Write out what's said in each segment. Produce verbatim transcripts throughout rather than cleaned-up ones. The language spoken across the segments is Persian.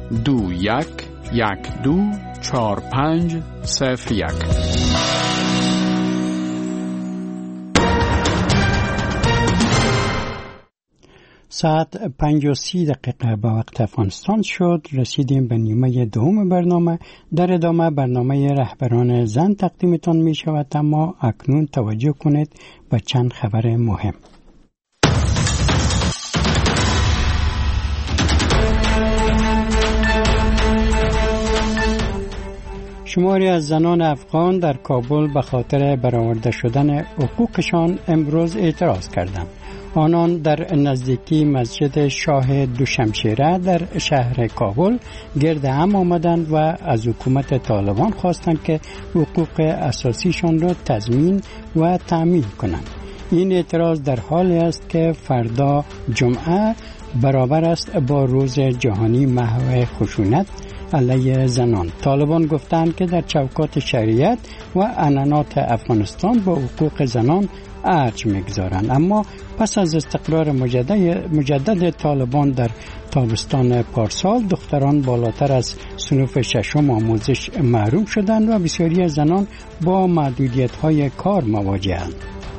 دو یک یک دو چهار پنج صفر یک. ساعت پنج و سی دقیقه به وقت افغانستان شد. رسیدیم به نیمه دوم برنامه. در ادامه برنامه رهبران زن تقدیمتان می شود، اما اکنون توجه کنید به چند خبر مهم. شماری از زنان افغان در کابل به خاطر برآورده شدن حقوقشان امروز اعتراض کردند. آنان در نزدیکی مسجد شاه دوشمشیره در شهر کابل گرد هم آمدند و از حکومت طالبان خواستند که حقوق اساسیشان را تضمین و تأمین کنند. این اعتراض در حالی است که فردا جمعه برابر است با روز جهانی محو خشونت علیه زنان. طالبان گفتند که در چوکات شریعت و عنعنات افغانستان با حقوق زنان ارج میگذارند، اما پس از استقرار مجدد, مجدد طالبان در تابستان پارسال دختران بالاتر از صنف ششم آموزش محروم شدند و بسیاری از زنان با محدودیت‌های کار مواجه‌اند.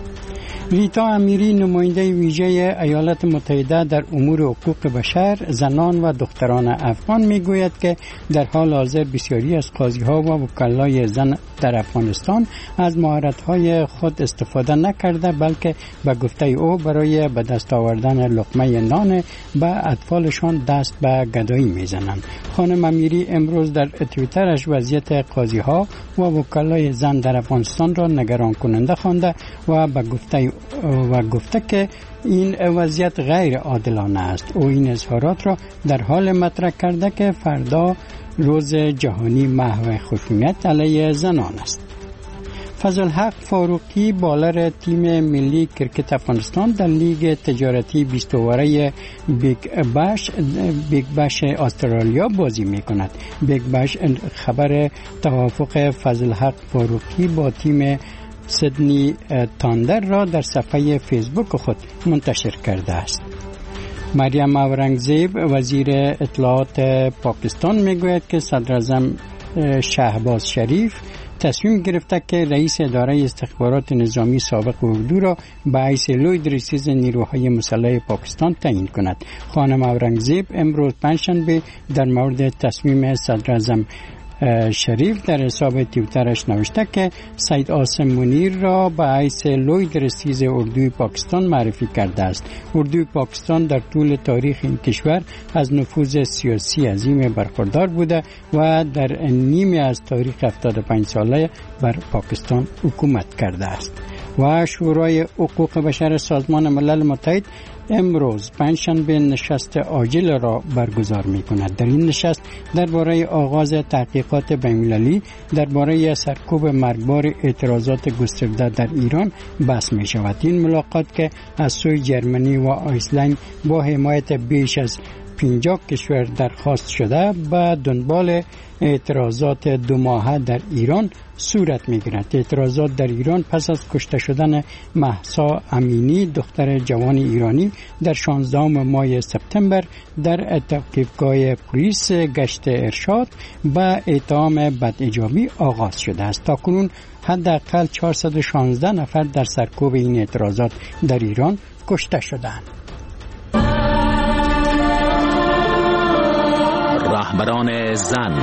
ریتا امیری، نماینده ویژه ایالات متحده در امور حقوق بشر، زنان و دختران افغان میگوید که در حال حاضر بسیاری از قاضی‌ها و وکلای زن در افغانستان از مهارت‌های خود استفاده نکرده، بلکه به گفته او برای به دست آوردن لقمه نان به اطفالشان دست به گدایی میزنند. خانم امیری امروز در توییترش وضعیت قاضی‌ها و وکلای زن در افغانستان را نگران کننده خوانده و به گفته و گفته که این وضعیت غیر عادلانه است. او این اظهارات را در حال مطرح کرده که فردا روز جهانی محو خشونت علیه زنان است. فضلحق فاروقی، بالر تیم ملی کرکت افغانستان در لیگ تجارتی بیست اوره بیگ باش بیگ باش استرالیا بازی می کند. بیگ باش خبر توافق فضلحق فاروقی با تیم سیدنی تاندر را در صفحه فیسبوک خود منتشر کرده است. مریم اورنگزیب، وزیر اطلاعات پاکستان، میگوید که صدر اعظم شهباز شریف تصمیم گرفته که رئیس اداره استخبارات نظامی سابق اردو را به حیث لوی رئیس نیروهای مسلح پاکستان تعیین کند. خانم اورنگزیب امروز پنجشنبه در مورد تصمیم صدر اعظم شریف در حساب توییترش نوشته که سید عاصم منیر را به حیث لوی رئیس اردوی پاکستان معرفی کرده است. اردوی پاکستان در طول تاریخ این کشور از نفوذ سیاسی عظیم برخوردار بوده و در نیمه از تاریخ هفتاد و پنج ساله بر پاکستان حکومت کرده است. و شورای حقوق بشر سازمان ملل متحد امروز پنجشنبه نشست عاجل را برگزار می کند. در این نشست درباره آغاز تحقیقات بین‌المللی درباره سرکوب مرگبار اعتراضات گسترده در ایران بحث می شود. این ملاقات که از سوی جرمنی و آیسلند با حمایت بیش از پنجاه کشور درخواست شده به دنبال اعتراضات دو ماهه در ایران صورت می‌گیرد. اعتراضات در ایران پس از کشته شدن مهسا امینی، دختر جوان ایرانی، در شانزدهم ماه سپتامبر در توقیفگاه پلیس گشت ارشاد به اتهام بداجابی آغاز شده است. تاکنون حداقل چهارصد و شانزده نفر در سرکوب این اعتراضات در ایران کشته شدند. رهبران زن.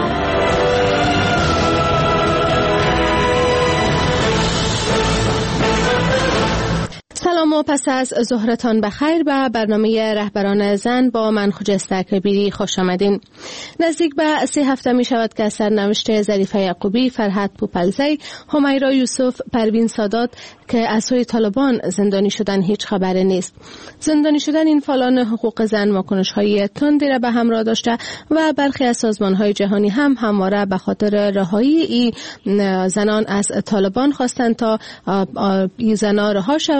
سلام و پس از ظهرتان بخیر به برنامه رهبران زن با من خجسته کبیری خوش آمدین. نزدیک به سه هفته می شود که سرنوشت ظریفه یعقوبی، فرهاد پوپلزی، همیرا یوسف، پروین سادات که از سوی طالبان زندانی شدن هیچ خبری نیست. زندانی شدن این فعالان حقوق زن واکنش‌های تندی را به همراه داشته و برخی از سازمان‌های جهانی هم همواره به خاطر رهایی این زنان از طالبان خواستند تا این زنان رها شود و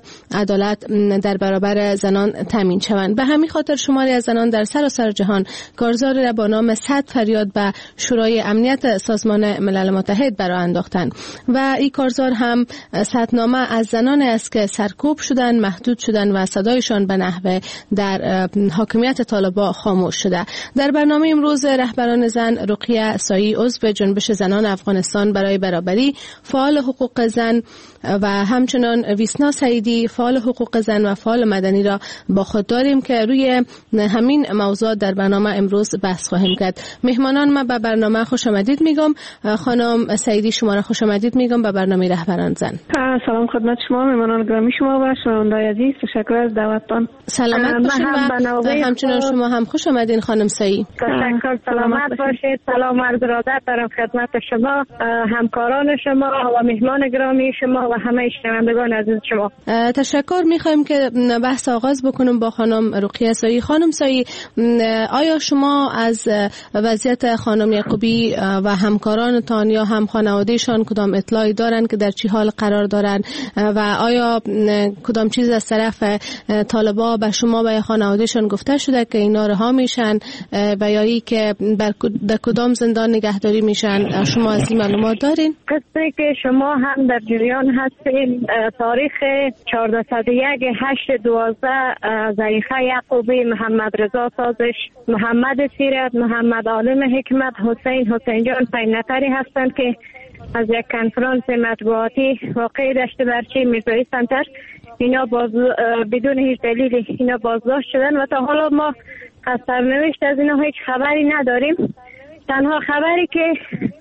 عدالت در برابر زنان تامین شوند. به همین خاطر شماری از زنان در سراسر جهان کارزاری را با نام صد فریاد به شورای امنیت سازمان ملل متحد برآ انداختند و این کارزار هم صدنامه از زنان است که سرکوب شدن، محدود شدن و صدایشان به نحو در حاکمیت طالبان خاموش شده. در برنامه امروز رهبران زن رقیه سایی عضو جنبش زنان افغانستان برای برابری، فعال حقوق زن و همچنان ویسنا سعیدی فعال حقوق زن و فعال مدنی را با خود داریم که روی همین موضوع در برنامه امروز بحث خواهیم کرد. مهمانان ما به برنامه خوش آمدید میگم. خانم سعیدی شما را خوش آمدید میگم به برنامه رهبران زن. سلام خدمت شما مهمانان گرامی شما و شنوندگان عزیز، تشکر از دعوتتان. سلامت باشید و همچنان شما هم خوش آمدین خانم سعیدی. تشکر، سلامت باشید. سلام عرض ارادت دارم خدمت شما، همکاران شما و مهمان گرامی شما و همه شنوندگان عزیز شما. تشکر. میخوایم که بحث آغاز بکنم با خانم رقیه سایی. خانم سایی، آیا شما از وضعیت خانم یعقوبی و همکارانتان یا هم خانوادهشان کدام اطلاعی دارند که در چی حال قرار دارند و آیا کدام چیز از طرف طالبان به شما و خانوادهشان گفته شده که اینا رها میشن و یا ای که در کدام زندان نگهداری میشن؟ شما از این معلومات دارین؟ قصه که شما هم در جریان هستین، تاریخ چهاردهصد و یک هشت دوازده زلیخا یعقوبی، محمد رضا سازش، محمد سیرت، محمد عالم حکمت، حسین حسین جان پنج نفری هستند که از یک کنفرانس مطبوعاتی واقع داشته برچه میرزایی سنتر اینا باز بدون هیچ دلیل اینا بازداشت شدن و تا حالا ما از سرنوشت از اینا هیچ خبری نداریم. تنها خبری که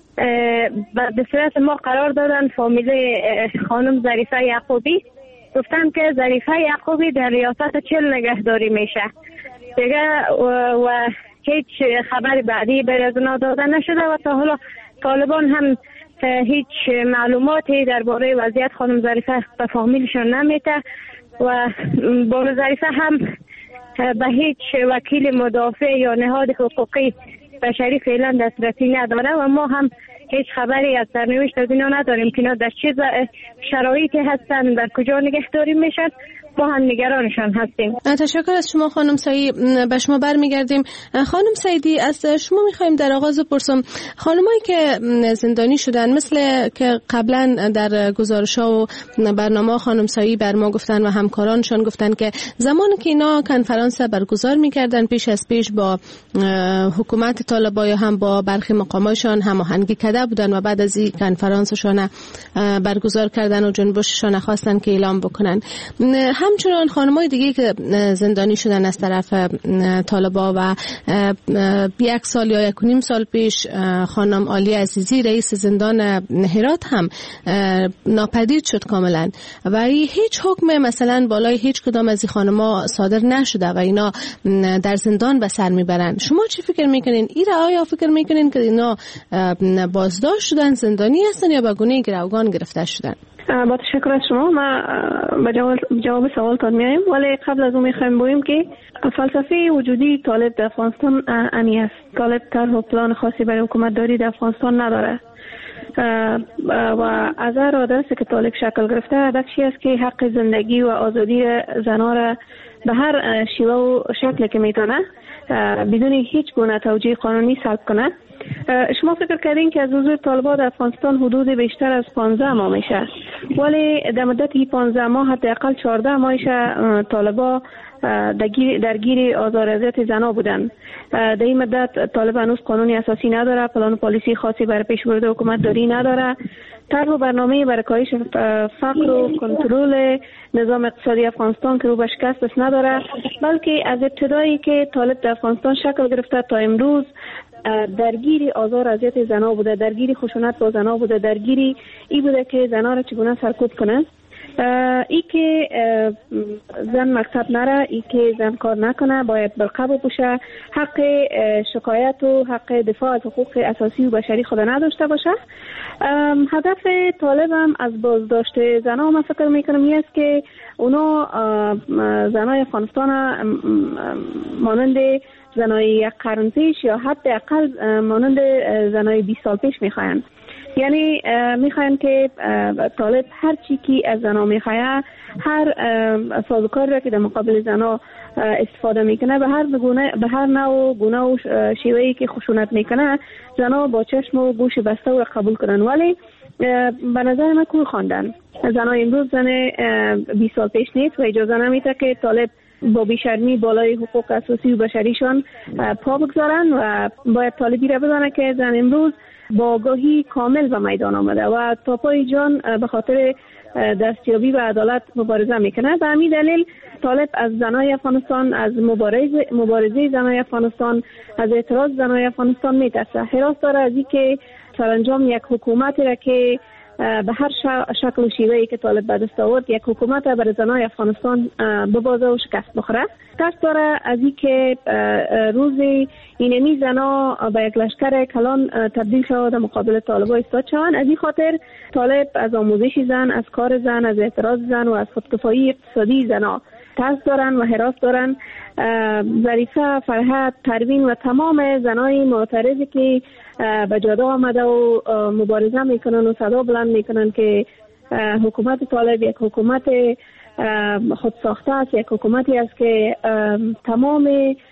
به صورت ما قرار دادن فامیل خانم ظریفه یعقوبی، گفتن که ظریفه یعقوبی در ریاست چل نگهداری میشه دیگه و, و هیچ خبری بعدی بر از اونا داده نشده و تا حالا طالبان هم هیچ معلوماتی درباره وضعیت خانم ظریفه به فامیلشون نمیده و بانو ظریفه هم به هیچ وکیل مدافع یا نهاد حقوقی بشری فعلا دسترسی نداره و ما هم هیچ خبری از سرنوشت از اینا نداریم که اینا در چه شرایطی هستن، در کجا نگهداری میشن. ما هم نگرانشان هستیم. تشکر از شما خانم سعیدی. به شما برمیگردیم. خانم سعیدی، از شما میخوایم در آغاز بپرسم، خانمایی که زندانی شدن مثل که قبلا در گزارش‌ها و برنامه خانم سعیدی بر ما گفتن و همکارانشان گفتن که زمانی که اینا کنفرانس برگزار میکردن پیش از پیش با حکومت طالبان یا هم با برخی مقاماتشان هماهنگی کرده بودن و بعد از این کنفرانسشان برگزار کردن و جنبششان خواستن که اعلام بکنن. همچنان خانمای دیگه که زندانی شدن از طرف طالبان و یک سال یا یک و نیم سال پیش خانم عالی عزیزی رئیس زندان هرات هم ناپدید شد کاملا و هیچ حکم مثلا بالای هیچ کدام از این خانما صادر نشده و اینا در زندان به سر میبرن. شما چی فکر میکنین؟ ایرا آیا فکر میکنین که اینا بازداشت شدن، زندانی هستن یا به گونه گروگان گرفته شدن؟ با تشکر از شما. ما به جواب, جواب سوالتان میایم، ولی قبل از اون میخوایم بگوییم که فلسفه وجودی طالب در افغانستان انی است. طالب طرح و پلان خاصی برای حکومت داری در افغانستان نداره و از هر رادستی که طالب شکل گرفته هدفشی است که حق زندگی و آزادی زنان را به هر شیوه و شکلی که میتونه بدون هیچ گونه توجیه قانونی سلب کنه. شما فکر کردین که از حضور طالبان در افغانستان حدود بیشتر از پانزده ماه میشه، ولی در مدت پانزده ماه حداقل چهارده ماهش طالبان درگیر آزار اذیت زنا بودن. در این مدت طالبان هنوز قانونی اساسی نداره، پلان و پالیسی خاصی برای پیشبرد حکومت داری نداره، طرح و برنامه برای کاهش فقر و کنترل نظام اقتصادی افغانستان که رو به شکست نداره، بلکه از ابتدایی که طالب در افغانستان شکل گرفته تا امروز درگیری آزار اذیت زنا بوده، درگیری خشونت با زنا بوده، درگیری ای بوده که زنا را چگونه سرکوب کنه. ای که زن مکتب نره، ای که زن کار نکنه، باید برقه بپوشه، حق شکایت و حق دفاع از حقوق اساسی و بشری خود نداشته باشه. هدف طالب هم از بازداشت زنها من فکر میکنم این است که اونا زنای افغانستان مانند زنای یک قرن پیش یا حداقل مانند زنای بیست سال پیش میخواین. یعنی میخواین که طالب هر چی که از زنا میخواه، هر سازوکاری را که در مقابل زنا استفاده میکنه، به هر گونه به هر نوع گونه و شیوهی که خشونت میکنه، زنا با چشم و گوش بسته و قبول کنن. ولی به نظر من کور خواندن. زنا امروز زن بیست سال پیش نیست و اجازه نمیده که طالب با بیشرمی بالای حقوق اساسی و بشریشان پا بگذارن و باید طالبی را بدانه که زن امروز با آگاهی کامل به میدان آمده و تا پای جان به خاطر دستیابی و عدالت مبارزه میکنه. به همین دلیل طالب از زنای افغانستان، از مبارزه مبارزه زنای افغانستان، از اعتراض زنای افغانستان میترسه. حراس داره از اینکه سرانجام یک حکومتی را که به هر شکل و شیوهی که طالب به دست آورد، یک حکومت برای زنای افغانستان ببازه و شکست بخوره. ترس داره از این که روزی اینمی زنا به یک لشکر کلان تبدیل شود مقابل طالبا ایستاد شوند. از این خاطر طالب از آموزش زن، از کار زن، از اعتراض زن و از خودکفایی اقتصادی زنا ترس دارن و هراس دارن. ظریفه، فرحت، پروین و تمام زنای معترضی که به جاده آمده و مبارزه میکنن و صدا بلند میکنن که حکومت طالب یک حکومت خود ساخته است، یک حکومتی است که تمام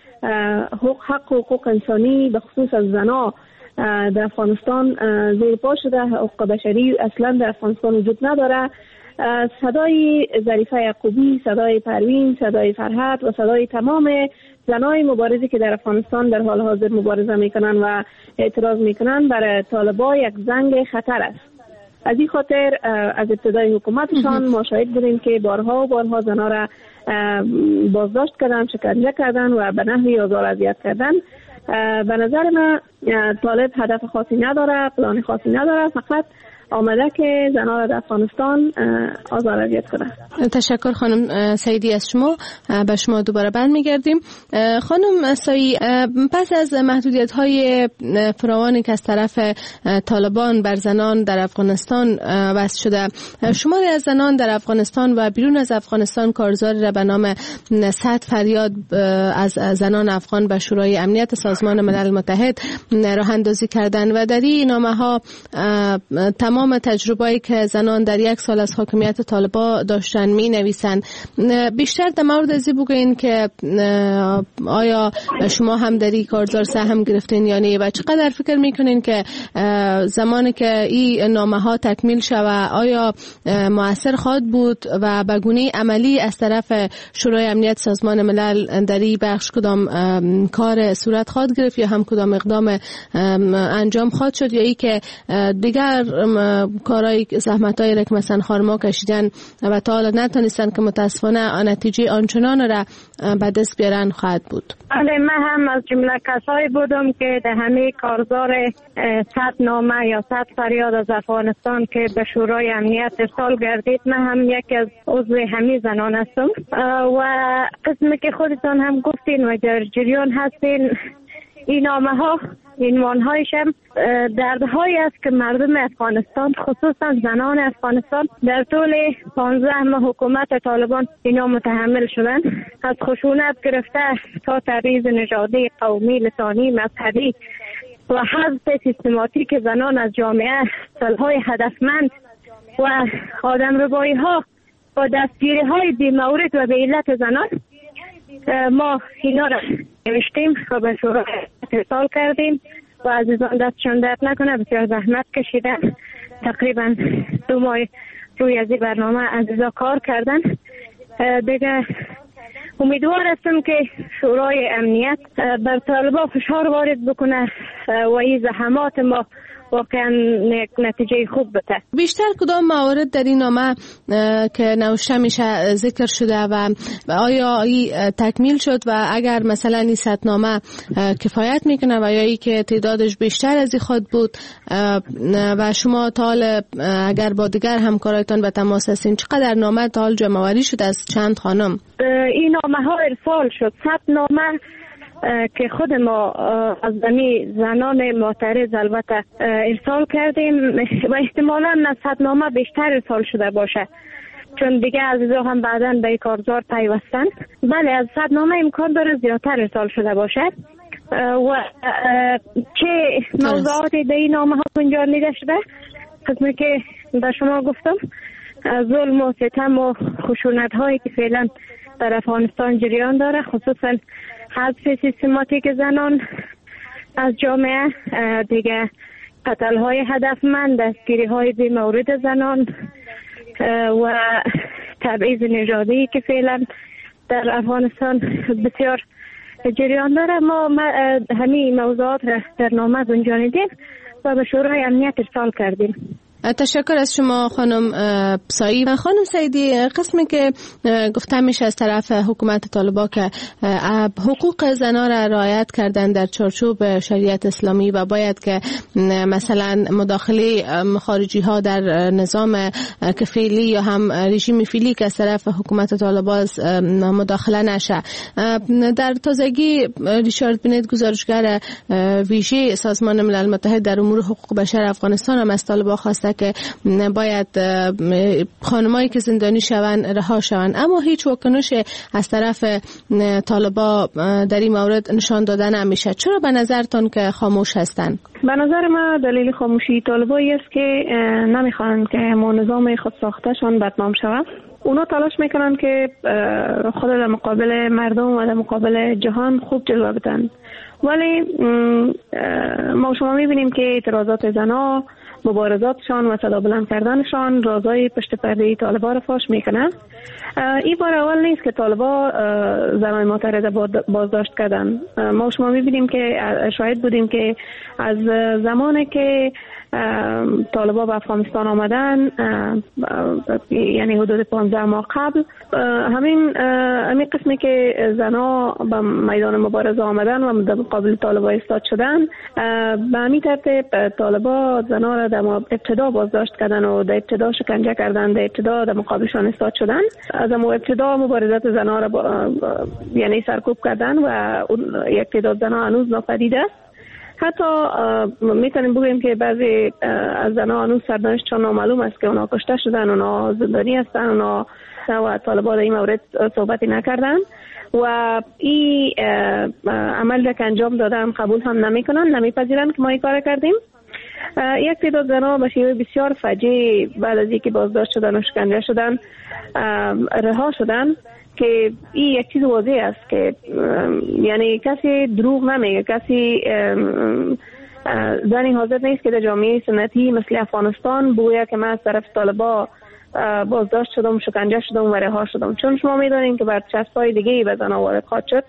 حق و حقوق انسانی به خصوص از زنا در افغانستان زیر پا شده، حقوق بشری اصلا در افغانستان وجود نداره. صدای ظریفه یعقوبی، صدای پروین، صدای فرحت و صدای تمام زنای مبارزی که در افغانستان در حال حاضر مبارزه میکنن و اعتراض میکنن برای طالبا یک زنگ خطر است. از این خاطر از ابتدای حکومتشان ما شاهد بودیم که بارها و بارها زنها را بازداشت کردن، شکنجه کردن و به نحوی آزار و اذیت کردن. به نظر من طالب هدف خاصی نداره، پلان خاصی نداره، فقط آمده که زنها را در افغانستان آزار اذیت کنه. تشکر خانم سعیدی از شما. به شما دوباره برمیگردیم. خانم سایی، پس از محدودیت های فراوانی که از طرف طالبان بر زنان در افغانستان وضع شده، شماری از زنان در افغانستان و بیرون از افغانستان کارزاری را به نام صد فریاد از زنان افغان به شورای امنیت سازمان ملل متحد راه اندازی کردند و در این نامه ها تمام تمام تجربه‌ای که زنان در یک سال از حاکمیت طالبان داشتن می نویسند. بیشتر در مورد از بگوین که آیا شما هم در این کارزار سهم گرفتین یا نه و چقدر فکر میکنین که زمانی که این نامه ها تکمیل شود آیا مؤثر خواهد بود و به گونه عملی از طرف شورای امنیت سازمان ملل در این بخش کدام کار صورت خواهد گرفت یا هم کدام اقدام انجام خواهد شد یا ای که دیگر کارهای زحمتایی را که مثلا خارما کشیدن و تا حالا نتونستن که متاسفانه نتیجه آنچنان را به دست بیارن خواهد بود؟ بله، من هم از جمله کسایی بودم که در همه کارزار صد نامه یا صد فریاد از افغانستان که به شورای امنیت ارسال گردید من هم یکی از عضو همه زنان هستم و قسمی که خودتان هم گفتین و در جریان هستین این نامه ها عنوان هایش هم دردهایی است که مردم افغانستان خصوصا زنان افغانستان در طول پانزده ماه حکومت طالبان اینا متحمل شدن، از خشونت گرفته تا تبعیض نژادی، قومی، لسانی، مذهبی و حذف سیستماتیک زنان از جامعه، سالهای هدفمند و آدمربایی ها و دستگیری های بی مورد و به علت زنان. ما اینا را نوشتیم و به شورای ارسال کردیم و عزیزان دستشان درد نکنه، بسیار زحمت کشیدن، تقریبا دو ماه روی از این برنامه عزیزا کار کردن. دیگه امیدوار هستم که شورای امنیت بر طالبان فشار وارد بکنه و این زحمات ما واقعا نتیجه خوب بده. بیشتر کدام موارد در این نامه که نوشته میشه ذکر شده و آیا این تکمیل شد و اگر مثلا این صد نامه کفایت میکنه و یا ای که تعدادش بیشتر از این خود بود و شما تا حال اگر با دیگر همکارایتان به تماس هستین چقدر نامه تا حال جمع آوری شد از چند خانم؟ این نامه ها ارسال شد، صد نامه که خود ما از زمین زنان معترض البته ارسال کردیم و احتمالاً صد نامه بیشتر ارسال شده باشه چون دیگه عزیزا هم بعداً به کارزار پیوستن. بله، از صد نامه امکان داره زیادتر ارسال شده باشه و چه موضوعاتی در این نامه ها گنجانیده شده قسمی که به شما گفتم، ظلم و ستم و خشونت هایی که فعلا در افغانستان جریان داره، خصوصا حذف سیستماتیک زنان از جامعه، دیگه قتل های هدفمند، دستگیری های بی مورد زنان و تبعیض نژادی که فعلا در افغانستان بسیار جریان داره. ما همین موضوعات را در نامه گنجانیدیم و به شورای امنیت ارسال کردیم. تشکر از شما خانم سعید. خانم سعیدی، قسمی که گفته میشه از طرف حکومت طالبان که حقوق زنان را رعایت کردن در چارچوب شریعت اسلامی و باید که مثلا مداخله خارجی ها در نظام کفیلی یا هم رژیم فعلی که از طرف حکومت طالبان مداخله نشه. در تازگی ریچارد بنت، گزارشگر ویژه سازمان ملل متحد در امور حقوق بشر افغانستان، هم از طالبان خواسته که باید خانمایی که زندانی شوند رها شوند، اما هیچ واکنش از طرف طالبان در این مورد نشان داده نمیشه. چرا به نظرتان که خاموش هستند؟ به نظر ما دلیل خاموشی طالبان است که نمیخوان که ما نظام خود ساختهشان بدنام شود. اونا تلاش میکنن که خود در مقابل مردم و در مقابل جهان خوب جلوه بدن، ولی ما شما میبینیم که اعتراضات زنها، مبارزاتشان و صدا بلند کردنشان رازای پشت پرده طالبان را فاش میکنه. این بار اول نیست که طالبان زنای معترضه بازداشت کردن. ما شما میبینیم که شاهد بودیم که از زمانی که طالبان به افغانستان آمدن، یعنی حدود پانزده ماه قبل، همین همین قسمی که زنها به میدان مبارزه آمدن و در مقابل طالبان ایستاد شدن، به همین ترتیب طالبان زنها را در ابتدا بازداشت کردن و در ابتدا شکنجه کردن، در ابتدا در مقابلشان ایستاد شدن. از ابتدا مبارزات زنها را با یعنی سرکوب کردن و یک تعداد زنها هنوز ناپدید است. حتی میتونیم بگوییم که بعضی از زنها هنوز سرنوشتشان نامعلوم است که اونا کشته شدن، اونا زندانی هستن، اونا و طالبان در این مورد صحبتی نکردن و این عمل را که انجام دادن قبول هم نمیکنن، نمیپذیرن که ما این کار کردیم. یک تعداد زنها به شیوه بسیار فجیع بعد از اینکه بازداشت شدن و شکنجه شدن رها شدن، که این یک چیز واضح است که یعنی کسی دروغ نمیگه، کسی زنی حاضر نیست که در جامعه سنتی مثل افغانستان بگوید که من از طرف طالبان بازداشت شدم، شکنجه شدم و رها شدم، چون شما میدونین که بر چسب‌های دیگه به زنها وارد خواهد شد.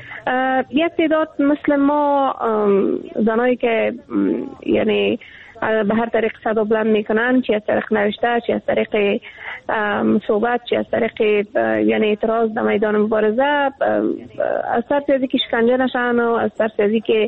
یک تعداد مثل ما زنایی که یعنی به هر طریق صدا بلند میکنن، چی از طریق نوشته، چی از طریق صحبت، چی از طریق یعنی اعتراض در میدان مبارزه، از طرف از اینکه شکنجه نشن و از طرف از اینکه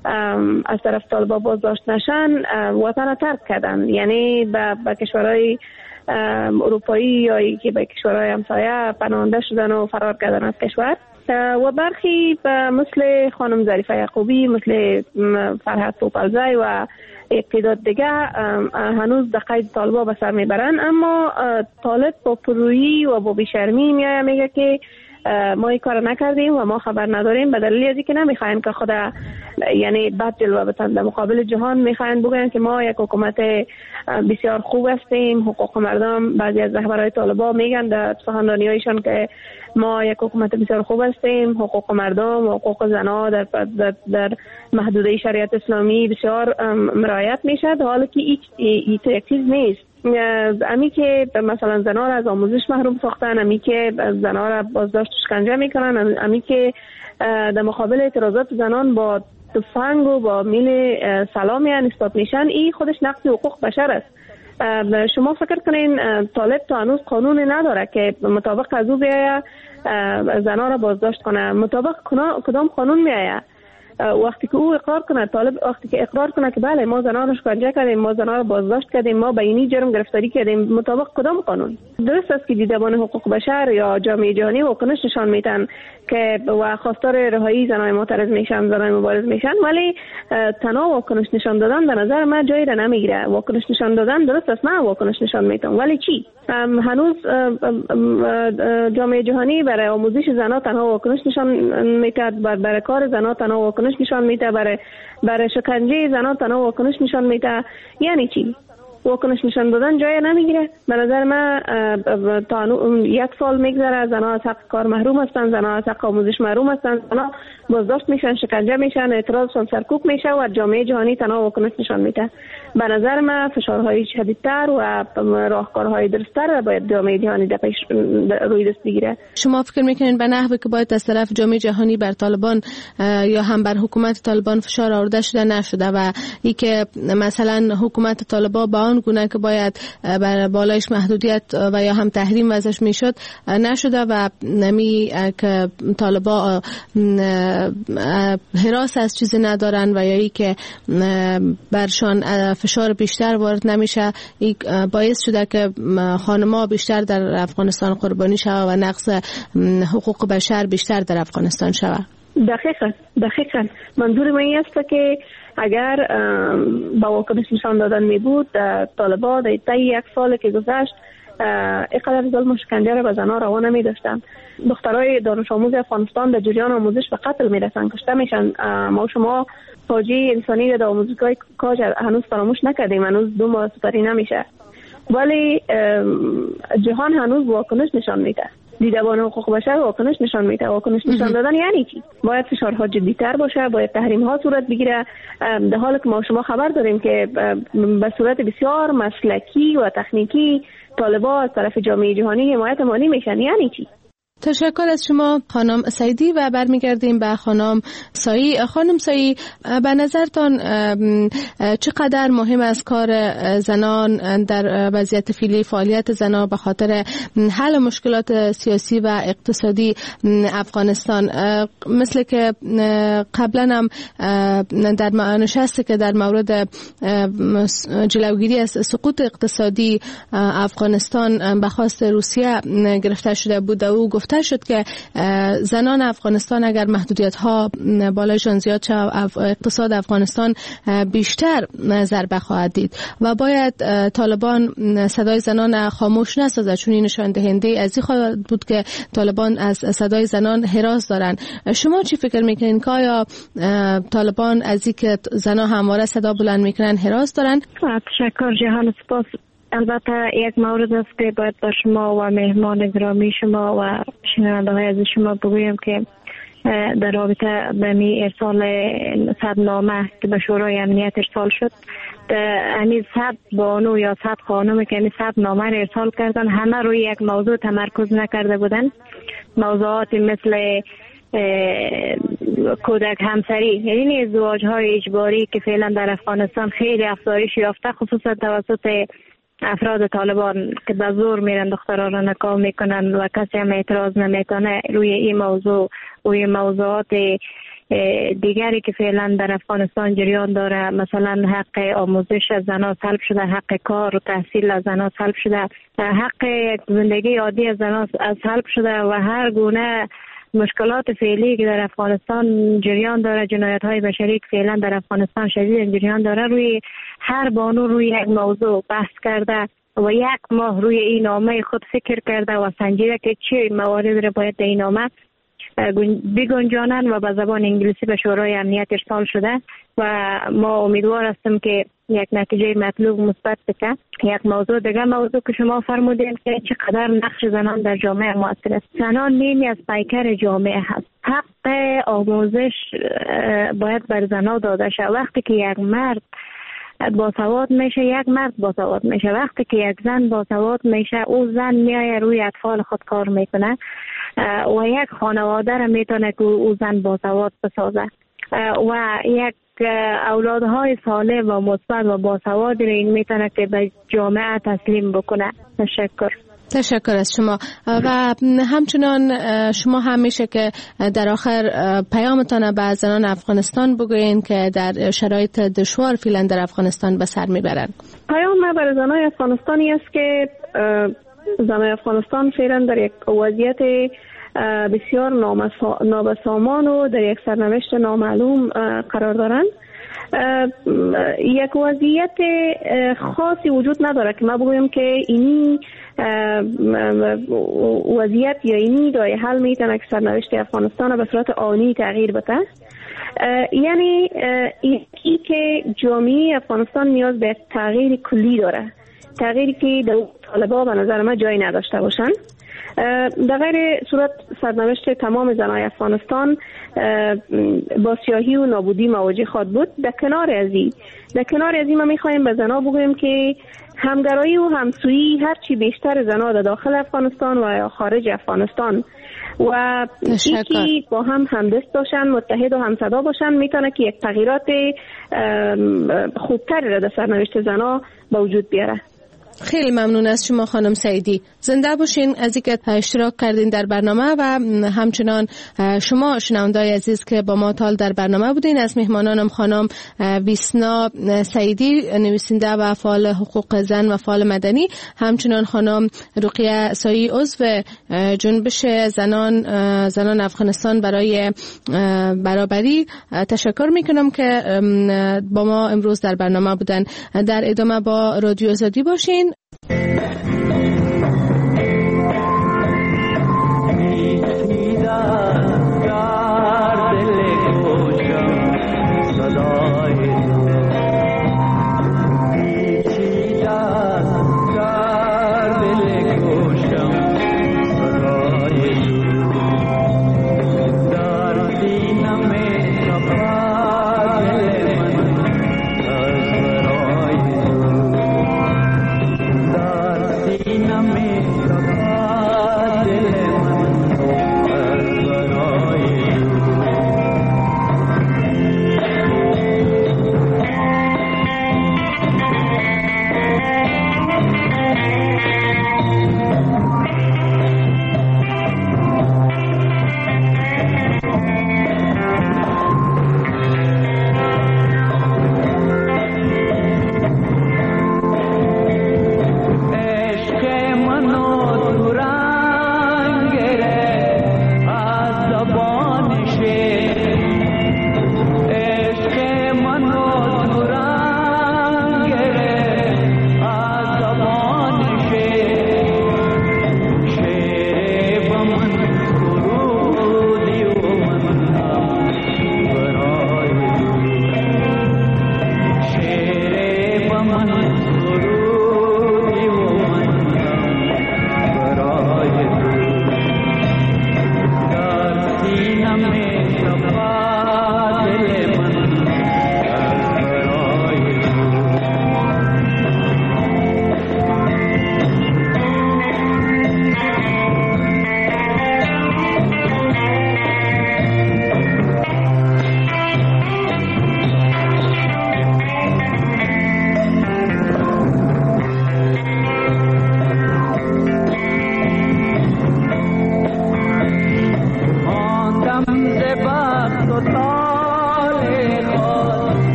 از طرف طالبان بازداشت نشن، وطن ترک کردن، یعنی به کشورهای اروپایی یا که به کشورهای همسایه پناهنده شدن و فرار کردن از کشور. و برخی مثل خانم ظریفه یعقوبی، مثل فرهاد پوپلزی و یک تعداد دیگه هنوز در قید طالبان به سر میبرن، اما طالب با پرویی و با بیشرمی میایه میگه که ما این کار نکردیم و ما خبر نداریم، به دلیل از اینکه نمیخواین که خود یعنی بد جلوه بدن در مقابل جهان، میخواین بگن که ما یک حکومت بسیار خوب هستیم. حقوق مردم، بعضی از رهبرای طالبان میگن در سخنرانی‌هایشان که ما یک حکومت بسیار خوب هستیم، حقوق مردم و حقوق زنها در, در, در محدوده شریعت اسلامی بسیار مرایت میشه، در حالی که این یک چیز نیست. امی که مثلا زنها را از آموزش محروم ساختن، امی که زنها را بازداشت شکنجه میکنن، امی که در مقابل اعتراضات زنان با تفنگ و با میل سلامی نسبت میشن، این خودش نقض حقوق بشر است. شما فکر کنین طالب تا هنوز قانونی نداره که مطابق از او بیایه زنها را بازداشت کنه؟ مطابق کدام قانون میایه؟ وقتی که او اقرار کنه، طالب وقتی که اقرار کنه که بله ما زنها رو شکنجه کردیم، ما زنها رو بازداشت کردیم، ما به اینی جرم گرفتاری کردیم، مطابق کدام قانون؟ درست است که دیدبان حقوق بشر یا جامعه جهانی واکنش نشان میدن که و خواستار رهایی زنای معترض میشن، زنای مبارز میشن، ولی تنها واکنش نشان دادن به نظر من جایی را نمیگیره. واکنش نشان دادن درست است، من واکنش نشان میدم، ولی چی؟ هنوز جامعه جهانی برای آموزش زنها تنها واکنش نشان میده، برای کار زنها تنها واکنش نشان میده، برای برای شکنجه زنها تنها واکنش نشان میده. یعنی چی؟ واکنش نشان دادن جای نمیگیره. به نظر من تا یک سال میگذره زنها از حق کار محروم هستن، زنها از حق آموزش محروم هستن، زنها بازداشت میشن، شکنجه میشن، اعتراضشون سرکوب میشه و جامعه جهانی تنها واکنش نشان میده. به نظر من فشارهای شدیدتر و راهکارهای درست‌تر باید جامعه جهانی در پیش روی دست بگیره. شما فکر میکنین به نحوی که باید از طرف جامعه جهانی بر طالبان یا هم بر حکومت طالبان فشار آورده شده نشده و ای که مثلا حکومت طالبان با آن گونه که باید بر بالایش محدودیت و یا هم تحریم وضعش میشد نشده و نمی که طالبان حراس از چیزی ندارن و یا ای که برشان فشار بیشتر وارد نمیشه، ای باعث شده که خانم‌ها بیشتر در افغانستان قربانی شوند و نقض حقوق بشر بیشتر در افغانستان شود. دقیقاً دقیقاً منظور من این است که اگر با واکنش نشان دادن می بود طالبان در طی یک سال که گذشت اینقدر ظلم و شکنجه را به زنها روا نمی داشتن. دخترای دانش آموز افغانستان در جریان آموزش به قتل می رسن، کشته میشن. ما شما فاجعه انسانی در آموزگاه کاج هنوز فراموش نکردیم، هنوز دو ماه سپری نمیشه، ولی جهان هنوز واکنش نشان میده. دیدبان حقوق بشر واکنش نشان میده. واکنش نشان دادن یعنی چی؟ باید فشارها جدی‌تر باشه، باید تحریم‌ها صورت بگیره، در حالی که ما شما خبر داریم که به صورت بسیار مسلکی و تکنیکی طالبان از طرف جامعه جهانی حمایت مالی میشن. یعنی چی؟ تشکر از شما خانم سعیدی و برمیگردیم به خانم سایی. خانم سایی، به نظرتان چقدر مهم است کار زنان در وضعیت فعلی، فعالیت زنان به خاطر حل مشکلات سیاسی و اقتصادی افغانستان؟ مثل که قبلا هم در نشستی که در مورد جلوگیری از سقوط اقتصادی افغانستان به خواست روسیه گرفته شده بود، او گفت شد که زنان افغانستان اگر محدودیت ها بالایشان زیاد شد اقتصاد افغانستان بیشتر ضربه خواهد دید و باید طالبان صدای زنان خاموش نسازد، چون این نشان دهنده از این خواهد بود که طالبان از صدای زنان هراس دارن. شما چی فکر میکنین که آیا طالبان از این که زنان همواره صدا بلند میکنن هراس دارن؟ تشکر جهان، سپاس. البته یک مورد است که باید با شما و مهمان گرامی شما و شنونده های از شما بگویم که در رابطه به می ارسال صد نامه که به شورای امنیت ارسال شد، همین صد بانو یا صد خانم که همین صد نامه را ارسال کردن همه روی یک موضوع تمرکز نکرده بودن. موضوعات مثل کودک همسری، یعنی ازدواج های اجباری که فعلا در افغانستان خیلی افزایش یافته، خصوصا توسط افراد طالبان که به زور میرن دخترها را نکاح میکنن و کسی هم اعتراض نمیکنه روی این موضوع. روی موضوعات دیگری که فعلا در افغانستان جریان داره، مثلا حق آموزش از زنها سلب شده، حق کار و تحصیل از زنها سلب شده، حق زندگی عادی از زنها سلب شده و هر گونه مشکلات فعلی که در افغانستان جریان داره، جنایت های بشری که فعلا در افغانستان شدید جریان داره، روی هر بانو روی یک موضوع بحث کرده و یک ماه روی این نامه خود فکر کرده و سنجیده که چه موارد را باید در این نامه بگنجانند و به زبان انگلیسی به شورای امنیت ارسال شده و ما امیدوار هستیم که یک نتیجه مطلوب مثبت بشه. یک موضوع دیگه، موضوع که شما فرمودین که چقدر نقش زنان در جامعه مؤثر است. زنان نیمی از پیکر جامعه هست. حق آموزش باید بر زنان داده شود. وقتی که یک مرد باسواد میشه، یک مرد باسواد میشه. وقتی که یک زن باسواد میشه، او زن میایه روی اطفال خود کار میکنه و یک خانواده را میتونه که او زن باسواد بسازه و یک اولادهای سالم و مثبت و باسواد را این میتونه که به جامعه تسلیم بکنه. تشکر. تشکر از شما و همچنان شما همیشه که در آخر پیامتان به زنان افغانستان بگوین که در شرایط دشوار فعلا در افغانستان به سر میبرن. پیام ما برای زنان افغانستانی است که زنان افغانستان فعلا در یک وضعیت بسیار نابسامان و در یک سرنوشت نامعلوم قرار دارند. یک وضعیت خاصی وجود نداره که ما بگویم که اینی وضعیت یا اینی راه حل میتونه که سرنوشت افغانستان به صورت آنی تغییر بده. یعنی یکی که جامعه افغانستان نیاز به تغییر کلی داره، تغییری که در طالبا به نظر من جای نداشته باشن. در غیر صورت سرنوشت تمام زنای افغانستان با سیاهی و نابودی مواجه خواهد بود. در کنار ازی در کنار ازی ما میخوایم به زنا بگویم که همگرایی و همسویی هرچی بیشتر زنا در داخل افغانستان و یا خارج افغانستان و یکی با هم همدست باشن، متحد و همصدا باشن، میتونه که یک تغییرات خوبتری را در سرنوشت زنا به وجود بیاره. خیلی ممنون از شما خانم سعیدی. زنده باشین از اینکه اشتراک کردین در برنامه و همچنان شما شنوندای عزیز که با ما تال در برنامه بودین. از مهمانانم خانم ویسنا سعیدی نویسنده و فعال حقوق زن و فعال مدنی، همچنان خانم رقیه سایی عضو جنبش زنان زنان افغانستان برای برابری تشکر میکنم که با ما امروز در برنامه بودن. در ادامه با رادیو آزادی باشین.